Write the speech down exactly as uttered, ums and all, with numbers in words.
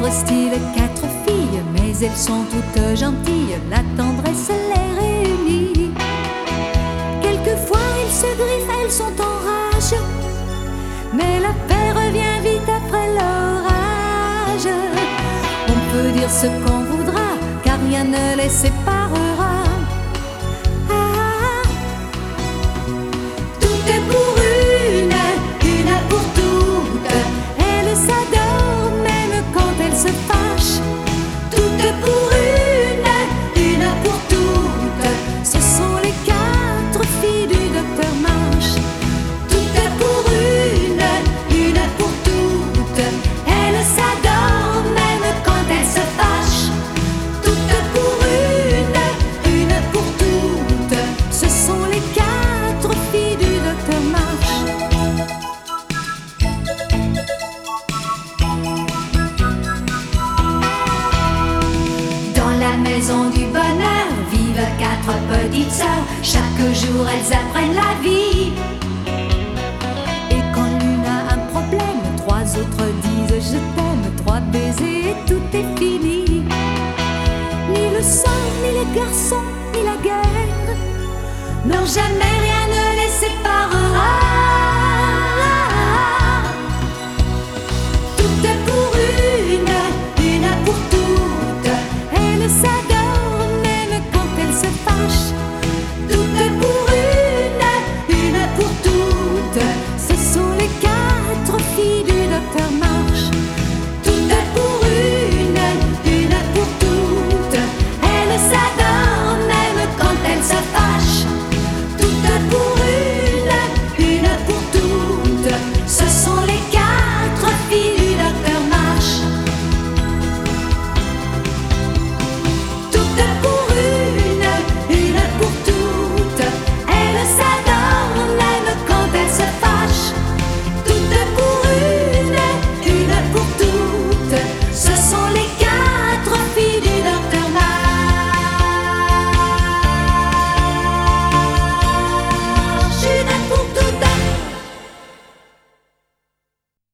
quatre styles, quatre filles, mais elles sont toutes gentilles, la tendresse les réunit. Quelquefois elles se griffent, elles sont en rage, mais la paix revient vite après l'orage. On peut dire ce qu'on voudra, car rien ne les séparera. Ah, tout est pour une, une pour toutes. Elles s'adorent même quand elles se fâchent. Tout est pour une, une pour toutes. Ce sont les quatre filles du docteur March. Tout est pour une, une pour toutes. Elles s'adorent même quand elles se fâchent. Tout est pour une, une pour toutes. Ce sont les quatre filles du docteur March. Dans la maison du bonheur vivent quatre petites sœurs. Chaque jour elles apprennent la vie. Et quand l'une a un problème, trois autres disent je t'aime. Trois baisers et tout est fini. Ni le sang, ni les garçons, ni la guerre. Non, jamais rien ne les séparera.